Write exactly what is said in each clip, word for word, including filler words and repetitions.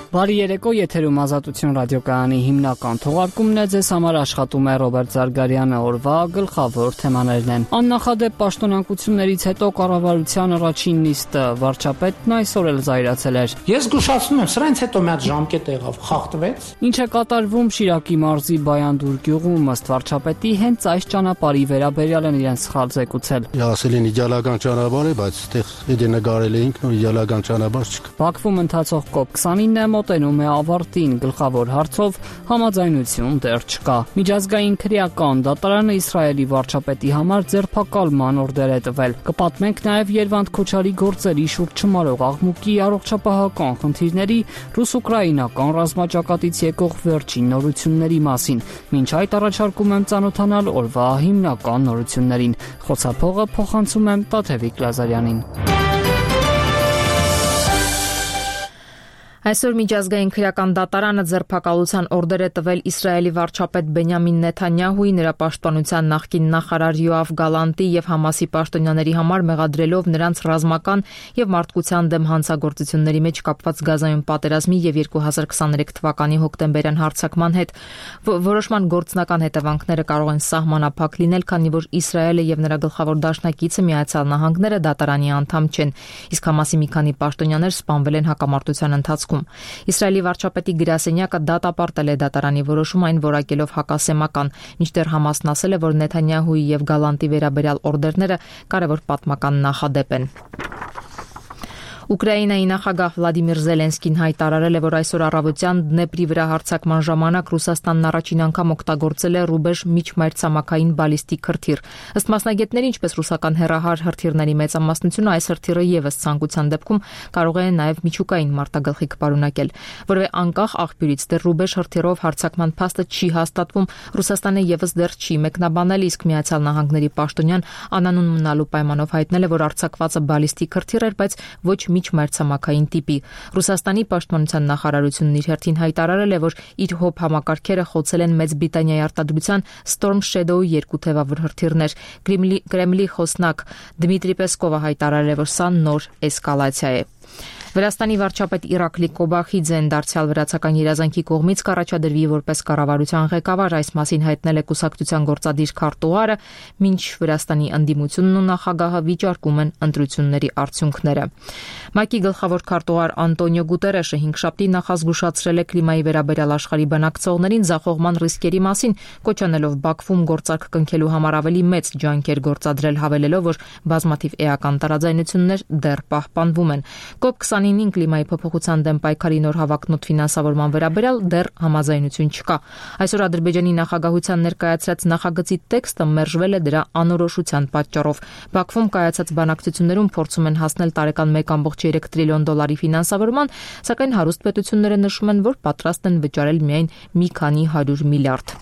Բարի երեկո, եթերում Ազատություն ռադիոկայանի հիմնական թողարկումն է, ձեզ համար աշխատում է Ռոբերտ Զարգարյանը, օրվա գլխավոր թեմաներն են։ Աննախադեպ պաշտոնակություններից հետո կառավարության առաջին նիստը վարչապետն այսօր էլ զայրացել էր։ Ես զգուշացնում եմ, սրանից հետո մի հատ ժամկետ եղավ, խախտվեց։ Ինչ է կատարվում Շիրակի մարզի Բայանդուր գյուղում, ըստ վարչապետի հենց այս ճանապարհի վերաբերյալ են իրենց սխալ զեկուցել։ Ասել են իդեալական ճանապարհ է, բայց այդտեղ իդե նկարել էինք, նոր իդեալական ճանապարհ չկա։ Բաքվում ընթացող կոպ քսանինը մոտենում է ավարտին, գլխավոր հարցով համաձայնություն դեռ չկա։ Միջազգային քրեական դատարանը Իսրայելի վարչապետի համար ձերբակալման օրդեր է տվել։ Կպատմենք նաև Երվանդ Քոչարի գործերի շուրջ չմարող աղմուկի առողջապահական խնդիրների ռուս-ուկրաինական ռազմաճակատից եկող վերջին նորությունների մասին։ Մինչ այդ առաջարկում եմ ծանոթանալ օրվա հիմնական նորություններին։ Խոսափողը փոխանցում եմ Տաթևիկ Լազարյանին։ Այսօր միջազգային քրեական դատարանը ձերբակալության օրդեր է տվել Իսրայելի վարչապետ Բենյամին Նեթանյահուի, նրա պաշտպանության նախկին նախարար Յոավ Գալանտի եւ Համասի պաշտոնյաների համար մեղադրելով նրանց ռազմական եւ մարդկության դեմ հանցագործությունների մեջ կապված Գազայում պատերազմի եւ երկու հազար քսաներեք թվականի հոկտեմբերյան հարձակման հետ։ Որոշման գործնական հետևանքները կարող են սահմանափակ լինել, քանի որ Իսրայելը եւ նրա գլխավոր դաշնակիցը Միացյալ Նահանգները դատարանի անդամ չեն, իսկ Համասի մի քանի պաշտոնյաներ սպանվել են հակամարտության ընթացքում։ Իսրայելի վարչապետի գրասենյակը դատապարտել է դատարանի որոշումը, այն որակելով հակասեմական, մինչդեռ Համասն ասել է, որ Նեթանյահուի եւ Գալանտի վերաբերյալ օրդերները կարևոր պատմական նախադեպ են։ Ուկրաինայի նախագահ Վլադիմիր Զելենսկին հայտարարել է, որ այսօր առավոտյան Դնեպրի վրա հարձակման ժամանակ Ռուսաստանն առաջին անգամ օգտագործել է ռուբեժ միջմայրցամաքային բալիստիկ հրթիռ։ Ըստ մասնագետների, ինչպես ռուսական հեռահար հրթիռների մեծամասնությունը, այս հրթիռը եւս ցանկության դեպքում կարող է նաեւ միջուկային մարտագլխիկ պարունակել։ Որովե անկախ աղբյուրից դեռ ռուբեժ հրթիռով հարձակման փաստը չի հաստատվում, Ռուսաստանը եւս դեռ չի մեկնաբանել, իսկ Միացյալ Նահանգների պաշտոնյան անանուն մնալու պայմանով հայտնել է, որ արձակվածը բալիստիկ հրթիռ էր, բայց ոչ միջմայրցամաքային տիպի։ Ռուսաստանի պաշտպանության նախարարությունն իր հերթին հայտարարել է, որ իր հոբ համակարգերը խոցել են Մեծ Բրիտանիայի արտադրության Storm Shadow-ի երկու թևավոր հրթիռներ։ Կրեմլի խոսնակ Դմիտրի Պեսկովը հայտարարել է, որ սա նոր էսկալացիա է։ Վրաստանի վարչապետ Իրակլի Կոբախիձեն դարձյալ վրացական երազանքի կողմից կառաջադրվի որպես կառավարության ղեկավար, այս մասին հայտնել է կուսակցության գործադիր քարտուղարը, մինչ Վրաստանի ընդդիմությունն ու նախագահը վիճարկում են ընտրությունների արդյունքները։ ՄԱԿ-ի գլխավոր քարտուղար Անտոնիո Գուտերեշը հինգշաբթի նախազգուշացրել է կլիմայի վերաբերյալ աշխարհի բնակցողներին ձախողման ռիսկերի մասին, կոչ անելով Բաքվում գործարք կնքելու համար ավելի մեծ ջանքեր գործադրել, հավելելով, որ բազմաթիվ էական տարաձայնություններ դեռ պահպանվում են։ կոպ քսանինին կլիմայի փոփոխության դեմ պայքարի նոր հավակնոտ ֆինանսավորման վերաբերյալ դեռ համաձայնություն չկա։ Այսօր Ադրբեջանի նախագահության ներկայացրած նախագծի տեքստը մերժվել է դրա անորոշության պատճառով։ Բաքվում կայացած բանակցություններում փորձում են հասնել տարեկան մեկ կόμma երեք տրիլիոն դոլարի ֆինանսավորման, սակայն հարուստ պետությունները նշում են, որ պատրաստ են վճարել միայն մի քանի հարյուր միլիարդ։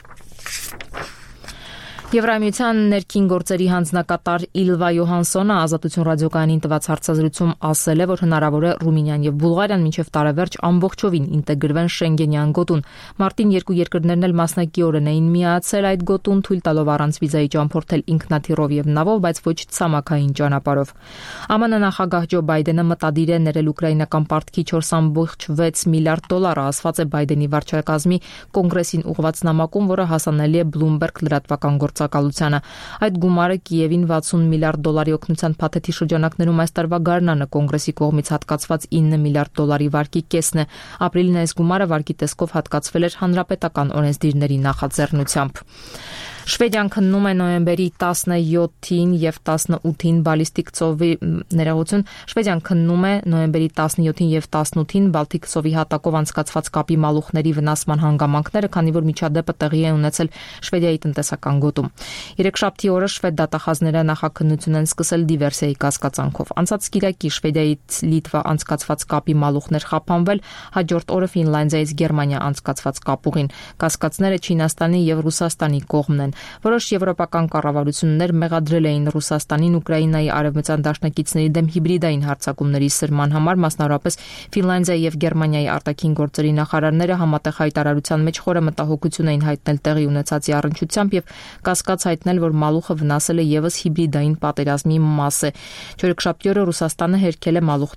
Եվրամիության ներքին գործերի հանձնակատար Իլվա Յոհանսոնը Ազատություն ռադիոկայանին տված հարցազրույցում ասել է, որ հնարավոր է Ռումինիան եւ Բուլղարիան մինչեւ տարեվերջ ամբողջովին ինտեգրվեն Շենգենյան գոտուն։ Մարտին երկու երկրներն էլ մասնակիորեն էին միացել այդ գոտուն, թույլ տալով առանց վիզայի ճամփորդել ինքնաթիռով եւ նավով, բայց ոչ ցամաքային ճանապարհով։ ԱՄՆ նախագահ Ջո Բայդենը մտադիր է ներել ուկրաինական պարտքի չորս կόμma վեց միլիարդ դոլարը, ասված է Բայդենի վարչակազմի կոնգրեսին ուղղված նամակում, որը հասանելի է Bloomberg լրատվական գործակալությանը։ Այդ գումարը Կիևին վաթսուն միլիարդ դոլարի օգնության փաթեթի շրջանակներում այս տարվա գարնանը կոնգրեսի կողմից հատկացված ինը միլիարդ դոլարի վարկի կեսն է։ Ապրիլին այս գումարը վարկի տեսքով հատկացվել էր հանրապետական օրենսդիրների նախաձեռնությամբ։ Շվեդիան քննում է նոյեմբերի տասնյոթին եւ տասնութին բալիստիկ ծովի ներողություն Շվեդիան քննում է նոյեմբերի տասնյոթին եւ տասնութին Բալտիկ ծովի հատակով անցկացված կապի մալուխների վնասման հանգամանքները, քանի որ միջադեպը տեղի է ունեցել Շվեդիայի տնտեսական գոտում։ Երեքշաբթի օրը շվեդ դատախազները նախաքննություն են սկսել դիվերսիայի կասկածանքով։ Անցած կիրակի Շվեդիայից Լիտվա անցկացված կապի մալուխներ խափանվել, հաջորդ օրը Ֆինլանդիայից Գերմանիա անցկացված կապուղին։ Կասկածները Չինաստանի եւ Ռուսաստանի կողմն են։ Որոշ եվրոպական կառավարություններ մեղադրել էին Ռուսաստանին Ուկրաինայի արևմտյան դաշնակիցների դեմ հիբրիդային հարձակումների սրման համար, մասնավորապես Ֆինլանդիայի եւ Գերմանիայի արտաքին գործերի նախարարները համատեղ հայտարարության մեջ խորը մտահոգություն էին հայտնել տեղի ունեցածի առնչությամբ եւ կասկած հայտնել, որ մալուխը վնասել է եւս հիբրիդային պատերազմի մաս է։ Չորեքշաբթի օրը Ռուսաստանը հերքել է մալուխ